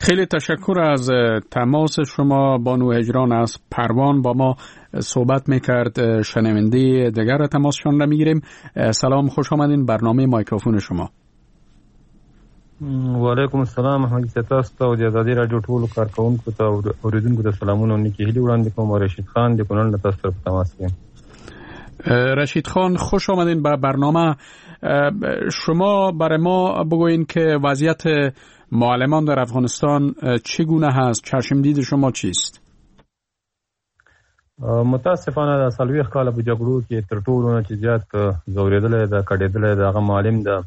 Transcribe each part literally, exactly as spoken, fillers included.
خیلی تشکر از تماس شما. بانو هجران از پروان با ما صحبت میکرد. شنونده دیگر تماسشان را میگیریم. سلام، خوش آمدین برنامه مایکروفون شما. و علیکم السلام. احمد ستاست او د ازادي رادیو ټولو کارکونکو ته اوریدونکو ته سلامونه نیکی هیلې وړاندې کوم. رشید خان د کونړ له تاسو سره په تماس یم. رشید خان، خوش آمدین به برنامه. شما برای ما بگوین که وضعیت معلمان در افغانستان چگونه هست؟ چشمدید شما چیست؟ متاسفانه د څلوېښت کاله په جګړو کې تر ټولو نه چې زیات ځورېدلی ده، کډېدلی د هغه معلم ده.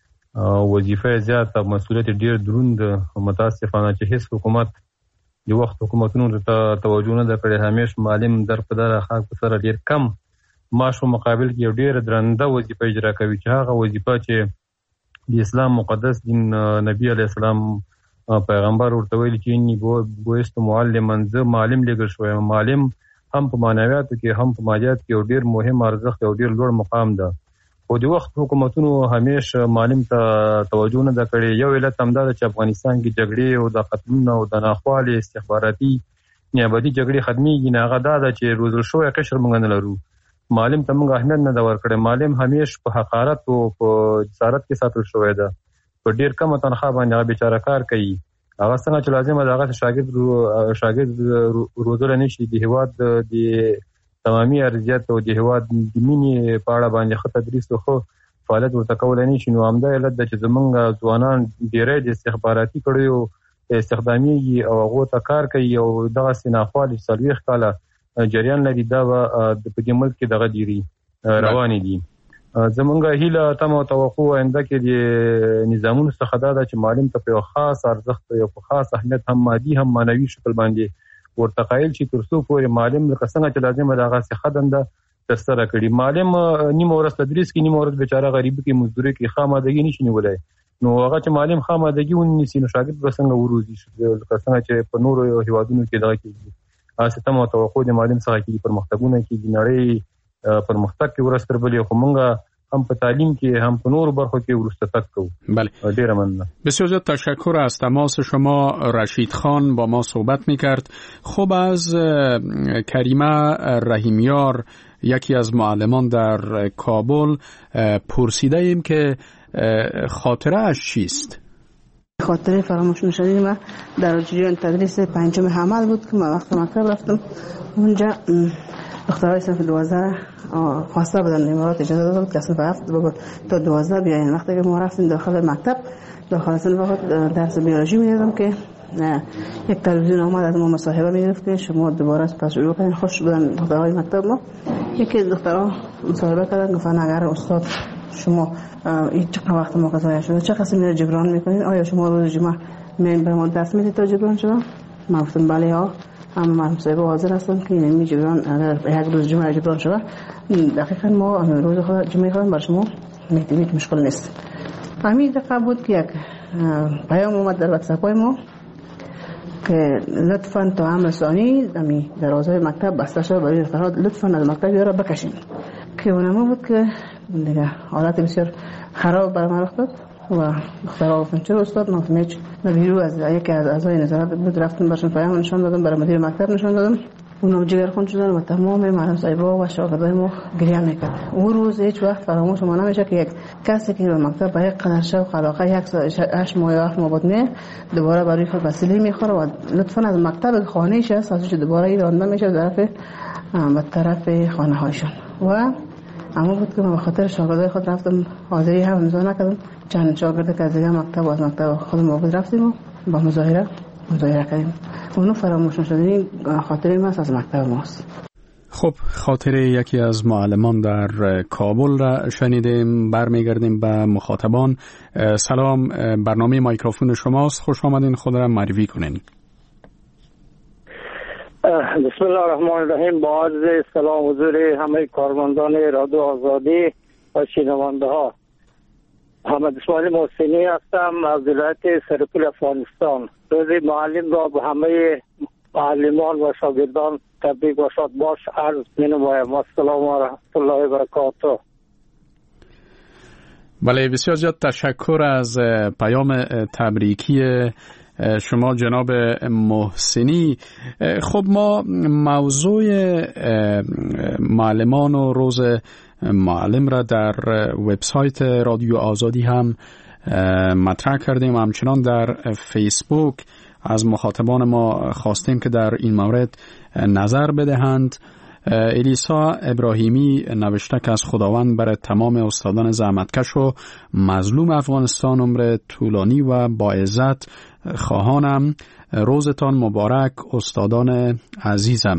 وظیفه زیات او مسؤلیت ډیر دروند. متاسفانه چې هیڅ حکومت د وخت حکومتونو ته توجه نه ده کړې. همیش معلم در په دره خاک په سره ډیر کم معاش په مقابل کې ډیر درنده وظیفه اجرا کوي، چې هغه وظیفه چې د اسلام مقدس دین نبی علیه السلام پیغمبر ورته ویلي چې انی بویست معلما، زه معلم لېږل شوی. معلم هم په معنویاتو کې هم په مادیات کې یو ډیر مهم ارزښت او ډیر لوړ مقام ده. خو د وخت حکومتونو همیش معلم ته توجه نه ده کړې. یو علت همدا ده چې افغانستان کې جګړې او د قتلونو او د ناخوالې استخباراتي نیابتي جګړې ختمېږي نه. هغه دا ده چې روزل شوی قشر موږ نه لرو. معلم ته موږ اهمیت نه ده ورکړی. معلم همیش په حقارت او په جسارت کې ساتل شوی ده. په ډیر کمه تنخواه باندې هغه بیچاره کار کوي. هغه څنګه چې لازمه ده هغه شاګرد شاګرد روزل نه شي. د هېواد د تمامي ارزیت او د هېواد د مینې په اړه باندې ښه تدریس او ښه فعالیت ورته کولی نه شي. نو همدا علت ده چې زموږ ځوانان ډېری د استخباراتي کړیو استخدامیږي او هغو ته کار کوي او دغسې ناخوالې چې څلوېښت کاله جریان لري دا به په دې ملک کې دغه ډېرې روانې دي. زموږ هیله تمه او توقع آینده کې د نظامونو څخه دا ده چې معلم ته په یو خاص ارزښت یو په خاص اهمیت هم مادي هم معنوي شکل باندې ورته قایل شي، تر څو پورې معلم لکه څنګه چې لازمه ده هغسې ښه دنده ترسره کړي. معلم نیمه ورځ تدریس کوي، نیمه ورځ بیچاره غریبي کې مزدوري کوي، ښه امادګي نشي نیولی. نو هغه چې معلم ښه امادګي ونیسي نو شاګرد به څنګه وروزي، لکه څنګه چې په نورو هېوادونو کې دغه کېږي. هسې تمه او توقع د معلم څخه کېږي، پرمختګونه کېږي، نړۍ پرمختګ کې ورځ تر بلې. خو موږ هم په تعلیم کې هم په نورو برخو کې وروسته تګ کوو. بله، ډیره مننه. بسیار زیاد تشکر از تماس شما. رشید خان با ما صحبت میکرد. خب از کریمه رحیمیار، یکی از معلمان در کابل، پرسیده ایم که خاطره اش چیست؟ خاطره فراموش نشدنی من در جریان تدریس پنجم حمل بود که من وقت مکتب رفتم. اونجا دخترای صنف دوازده خواسته بودن امارات اجازه دادن که صنف هفت تا دوازده بیاین. وقتی که ما رفتیم داخل مکتب داخل صنف خود درس بیولوژی می‌دادم که یک تلویزیون آمد از ما مصاحبه می‌گرفت که شما دوباره از پس شروع کنید. خوش بودن دخترای مکتب ما. یکی دخترها مصاحبه کردن گفتن اگر استاد شما این چقدر وقت ما قضایه شده چه قسم میره جبران میکنید؟ آیا شما روز جمعه میان به ما دست میدید تا جبران شده؟ من گفتم بله ها، اما من صاحب حاضر هستم که این می جبران اگر یک روز جمعه جبران شده دقیقا ما روز خود جمعه خود بر شما میتونید مشکل نیست. همین دقیقه بود که یک پیام اومد در واتساپ ما که لطفاً تا عام ثانی امی دروازه مکتب بسته شده برای دخترها لطفاً از مکتب یارا بکشین. که اونم بود که دیگه حالت بسیار خراب برام رخ داد و دخترها گفتن چرا استاد؟ ما هیچ نبیرو از یکی از اعضای نظارت بود رفتم برشون پیام نشان دادم، برای مدیر مکتب نشان دادم. اونم جگرخون شدن و تمام معلم صاحبا و شاگردای ما گریه میکرد. اون روز هیچ وقت فراموش ما نمیشه که یک کسی که به مکتب به یک قدر شوق علاقه یک هشت ماه یا هفت ماه بود نه دوباره برای خود وسیله میخوره و لطفا از مکتب خانه‌اش است ازش دوباره رانده میشه به طرف به طرف خانه هایشون. و اما بود که من به خاطر شاگردای خود رفتم حاضری هم امضا نکردم. چند شاگرد که از دیگه مکتب از مکتب خود ما بود رفتیم و با مظاهره مظاهره کردیم. اونو فراموش نشدنی خاطره ما از مکتب ماست. خب خاطره یکی از معلمان در کابل را شنیدیم. برمیگردیم به مخاطبان. سلام، برنامه مایکروفون شماست، خوش آمدین. خود را معرفی کنین. بسم الله الرحمن الرحیم. با عرض سلام حضور همه کارمندان رادیو آزادی و شنونده ها، محمد اسماعیل محسنی هستم از ولایت سرپل افغانستان. روز معلم را به همه معلمان و شاگردان تبریک و شاد باش عرض می‌نمایم. السلام و رحمت الله و برکاته. بله، بسیار زیاد تشکر از پیام تبریکی شما جناب محسنی. خب ما موضوع معلمان و روز معلم را در وبسایت رادیو آزادی هم مطرح کردیم، همچنان در فیسبوک از مخاطبان ما خواستیم که در این مورد نظر بدهند. الیسا ابراهیمی نوشته که از خداوند برای تمام استادان زحمتکش و مظلوم افغانستان عمر طولانی و با عزت خواهانم. روزتان مبارک استادان عزیزم.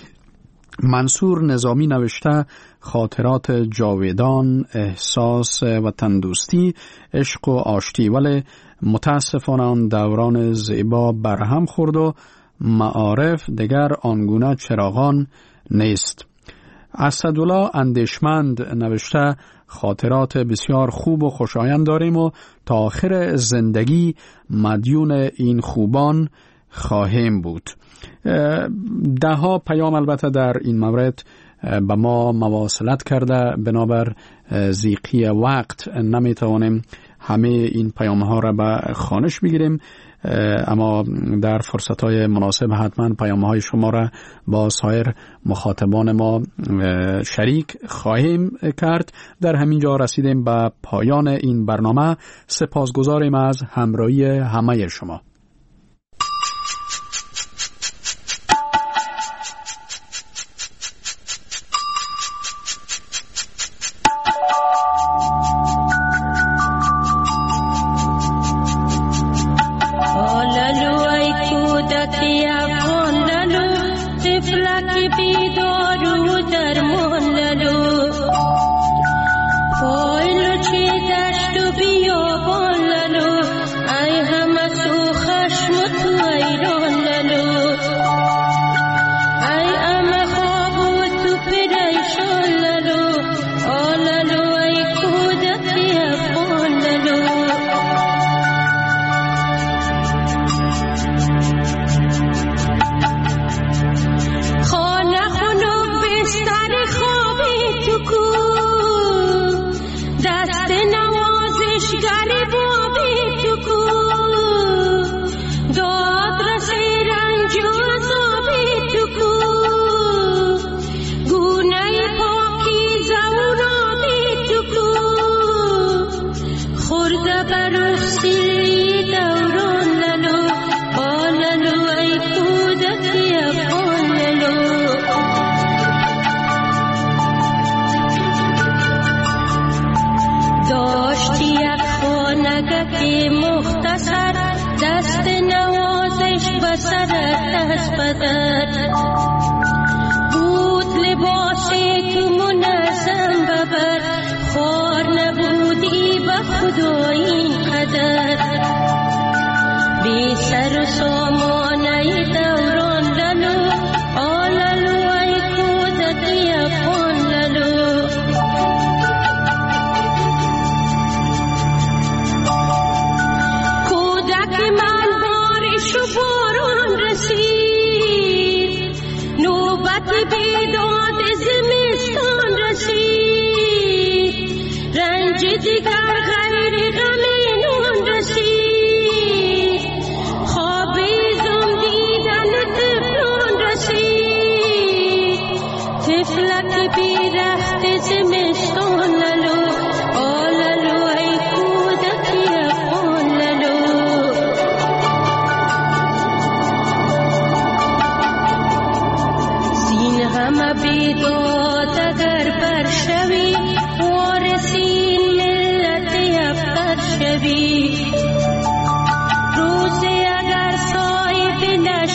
منصور نظامی نوشته خاطرات جاودان، احساس و تندوستی، عشق و آشتی، ولی متاسفانه آن دوران زیبا برهم خورد و معارف دیگر آنگونه چراغان نیست. اسدالله اندیشمند نوشته خاطرات بسیار خوب و خوشایند داریم و تا آخر زندگی مدیون این خوبان خواهیم بود. ده ها پیام البته در این مورد به ما مواصلت کرده، بنابر ضیقی وقت نمیتوانیم همه این پیام ها را به خوانش بگیریم، اما در فرصت های مناسب حتما پیام های شما را با سایر مخاطبان ما شریک خواهیم کرد. در همین جا رسیدیم به پایان این برنامه. سپاسگزاریم از همراهی همه شما.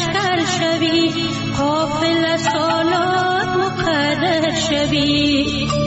شوی